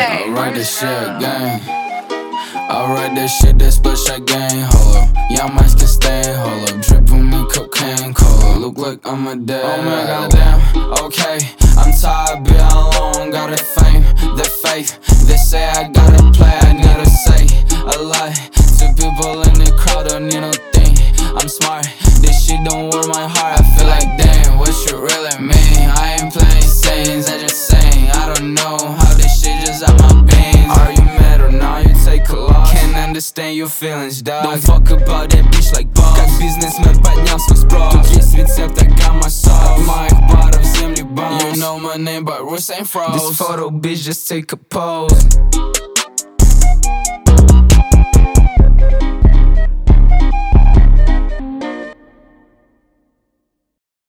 Alright, that shit gang. Alright, that shit, that splash shot gang. Hold up, young mice can stay. Hold up, drip on me cocaine cola. Look like I'm a dad. Oh my god, damn. Okay, I'm tired of being alone. Got the fame, the faith. They say I gotta play, I gotta say a lie to people in the crowd. Don't need no thing. I'm smart. This shit don't warm my heart. I feel like damn, what you really mean? I ain't playing scenes, I just saying. I don't know how this shit just out my veins. Are you mad or not? You take a loss. Can't understand your feelings, dog. Don't fuck about that bitch like boss. Как бизнесмен поднял свой спрос. Тут есть рецепт, I got my sauce. Моих баров земли bounce. You know my name, but Russ ain't froze. This photo, bitch, just take a pose.